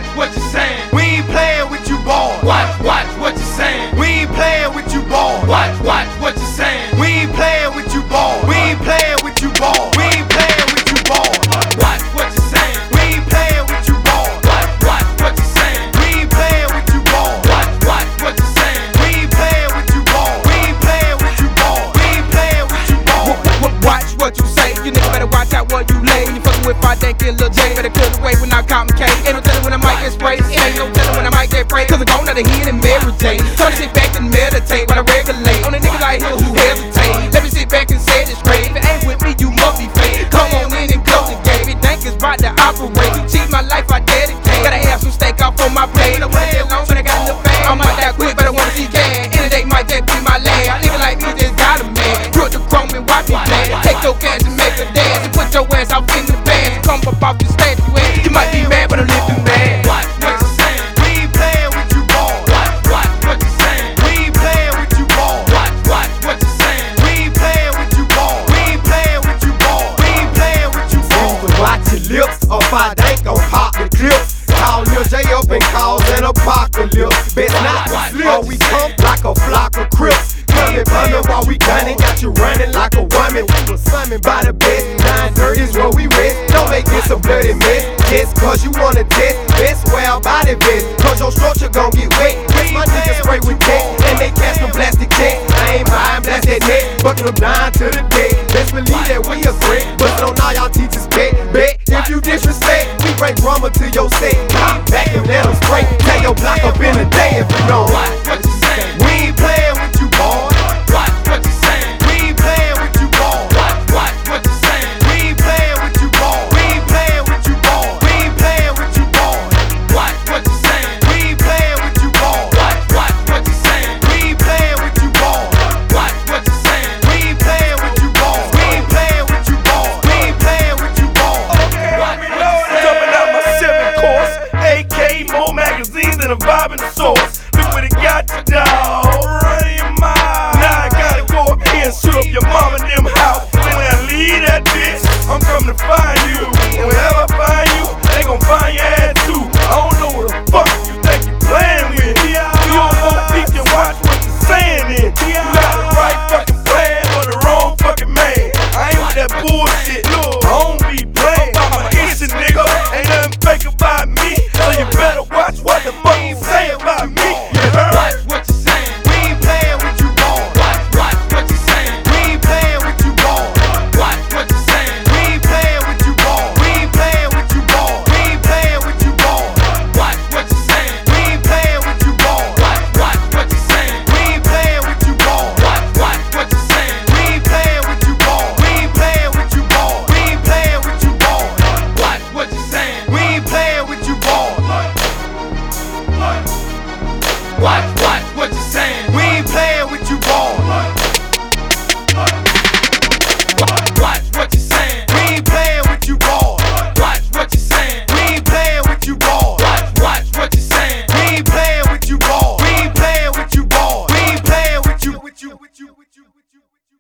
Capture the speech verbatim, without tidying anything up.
what you saying. We ain't playing with you, boy. Watch, watch what you saying. We ain't playing with you, boy. Watch, watch what you saying. We ain't playing with you, boy. We ain't playing with you, boy. We ain't playing with you, boy. Watch what you saying. We ain't playing with you, boy. Watch, watch what you saying. We ain't playing with you, boy. Watch, watch what you saying. We ain't playing with you, boy. We ain't playing with you, boy. We ain't playing with you, boy. Watch what you say, you nigga better watch out what you lay. You fuckin' with five dank and Lil J, better clear the way when I count K. Ain't no tellin' when I might get sprayed, it ain't no tellin' when I might get sprayed. Cause I gon' let it hit and meditate. Try to sit back and meditate while I regulate on the niggas out here who hesitate. Let me sit back and say this straight. If it ain't with me, you must be fake. Come on in and close the game. It dank is about to operate. You cheat my life, I dedicate. Gotta have some steak off on my plate. I wait that long, but I got in the bag. I'm out that quick, but I wanna see gas. Any day might just be my last. Nigga like me just got a man. Put the chrome and watch me play. Take your cash and make a dance and put your ass out in the band. Come up off the statue and you might be mad, but I live you mad. Watch what you saying. We ain't playing with you, boy. Watch, watch what you saying. We ain't playing with you, boy. Watch, watch what you saying. We ain't playing with you, boy. We ain't playing with you, boy. We ain't playing with you, boy. Watch your lips, or if I ain't gon' pop the clips. Call Lil J up and cause an apocalypse. Best not to slip, or we come like a flock of crips. Coming, bumming while we gunning, got you running like a woman. We was summoned by the best. Nine thirty is where we rest. Don't make this a bloody mess. Just cause you wanna test, best wear a body vest. Cause your structure gon' get wet. My niggas spray with tech, and they cast them plastic checks. I ain't buying blast that neck, bucking them down to the deck. Let's believe that we a threat, but on all y'all teachers bet. Bet if you disrespect, we bring drama to your set. Pop back and let them spray. Tell your block up in a day if you don't. Watch what you saying. We ain't playing with you, boy. Watch what you saying. We ain't playing with you, boy. Watch, watch what you saying. We ain't playing with you, boy. We ain't playing with you, boy. We ain't playing with you, boy. Watch what you saying. We ain't playing with you, boy. Watch, watch what you saying. We ain't playing with you, boy. Watch what you saying. We ain't playing with you, boy. We ain't playing with you, boy. We ain't playing with you, boy. Watch what you saying. Jumping out my seven course, A K, more magazines and a vibe in the source. Look what it got you, dawg. Running your mouth. Now I gotta go up here and shoot up your mama and them house. When I leave that bitch, I'm coming to find you. And whenever I find you, they gon' find your ass too. I don't know what the fuck you think you playing with. You don't want peek and watch what you're saying then. You got the right fucking plan or the wrong fucking man. I ain't with that bullshit. I don't be playing. I'm an instant nigga. Ain't nothing fake about me. So you better watch what the fuck you say about me. You heard? Watch what you saying. We ain't playing with you, boy. Watch, watch what you saying. We ain't playing with you, boy. Watch what you saying. We ain't playing with you, boy. We ain't playing with you, boy. We ain't playing with you, boy. Watch what you saying. We ain't playing with you, boy. Watch, watch what you saying. We ain't playing with you, boy. Watch, watch what you saying. We ain't playing with you, boy. We ain't playing with you, boy. We ain't playing with you, boy. Watch what you saying. We ain't playing with you, boy. Watch, watch